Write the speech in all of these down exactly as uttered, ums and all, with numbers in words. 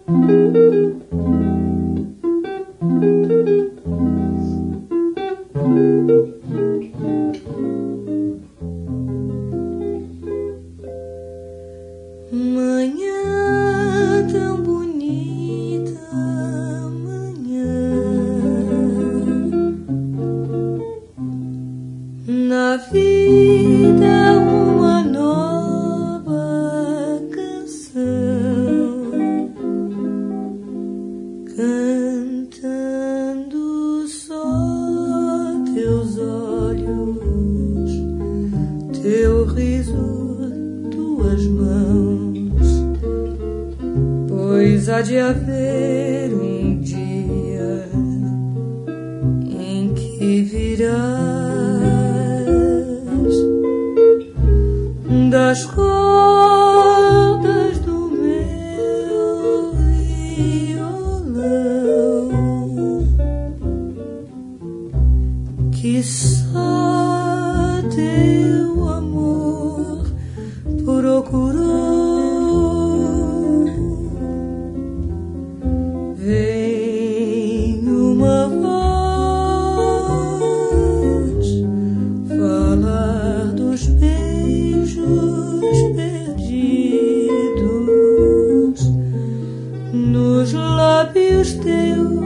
Manhã tão bonita, manhã, na vida uma nova canção, cantando só teus olhos, teu riso, tuas mãos, pois há de haver um dia em que virás das cordas do meu violão, que só teu amor procurou. Vem uma voz falar dos beijos perdidos nos lábios teus.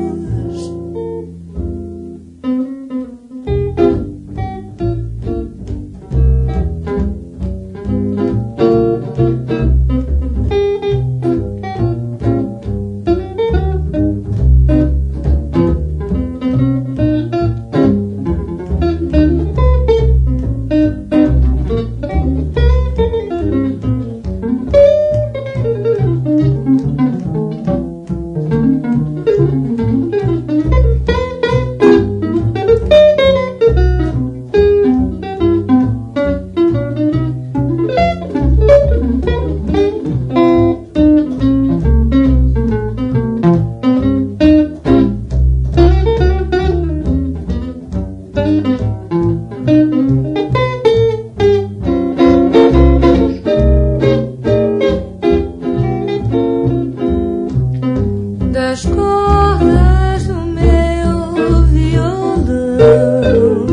Das cordas do meu violão,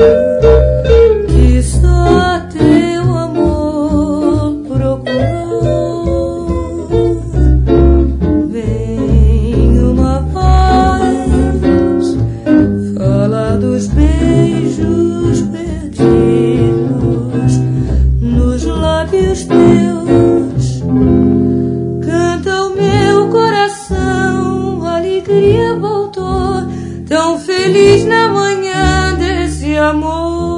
que só teu amor procurou. Vem uma voz falar dos beijos perdidos nos lábios teus. Canta o meu coração, a alegria voltou, tão feliz na manhã desse amor.